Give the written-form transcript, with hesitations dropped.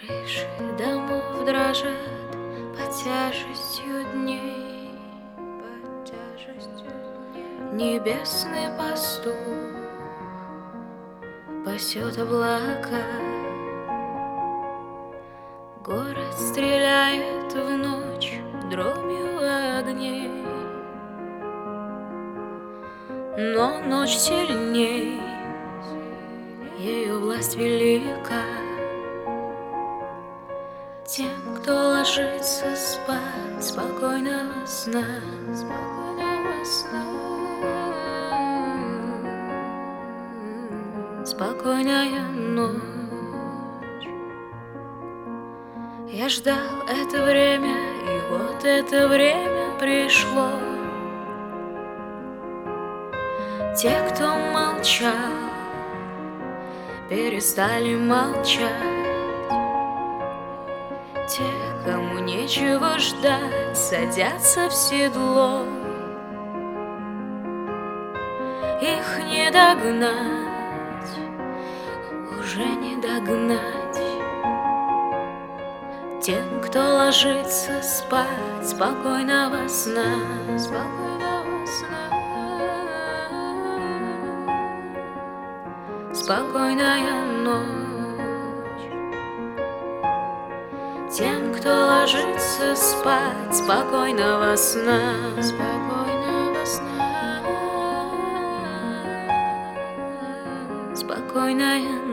Крыши домов дрожат под тяжестью дней, Небесный пастух пасет облака. Город стреляет в ночь дробью огней, но ночь сильней, ее власть велика. Тем, кто ложится спать, спокойного сна, спокойного сна, спокойная ночь. Я ждал это время, и вот это время пришло. Те, кто молчал, перестали молчать. Те, кому нечего ждать, садятся в седло. Их не догнать, уже не догнать. Тем, кто ложится спать, спокойного сна, спокойного сна, спокойная ночь. Тем, кто ложится спать, спокойного сна, спокойного сна, спокойная ночь.